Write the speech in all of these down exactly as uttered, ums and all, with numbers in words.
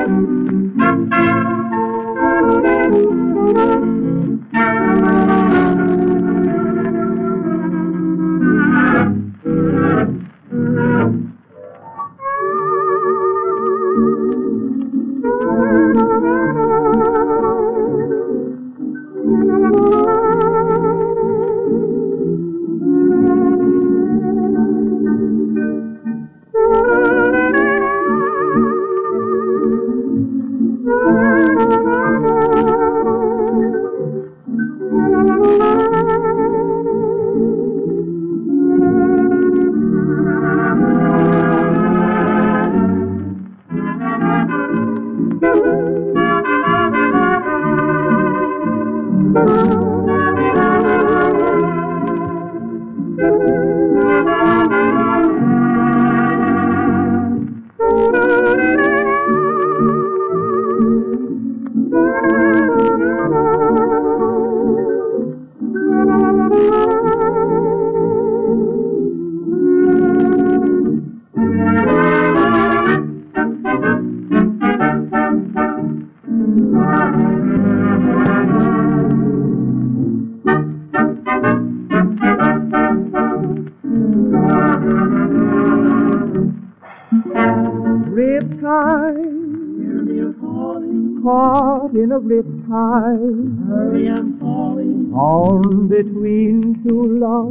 Caught in a riptide, hurry, I'm falling, torn between two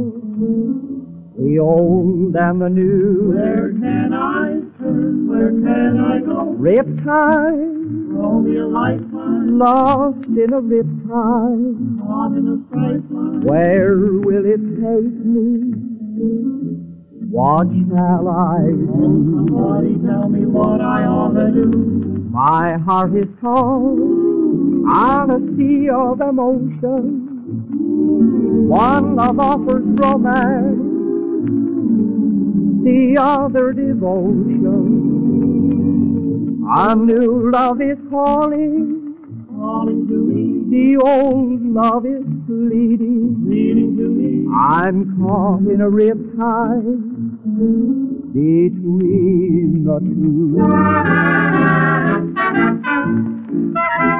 loves, the old and the new. Where can I turn? Where can I go? Riptide, Throw me a lifeline, lost in a riptide. caught in a straight line. Where will it take me? What shall I do? Somebody tell me what I ought to do. My heart is torn on a sea of emotion. One love offers romance, the other devotion. A new love is calling, Calling to me, the old love is pleading. leading to me. I'm caught in a riptide between the two.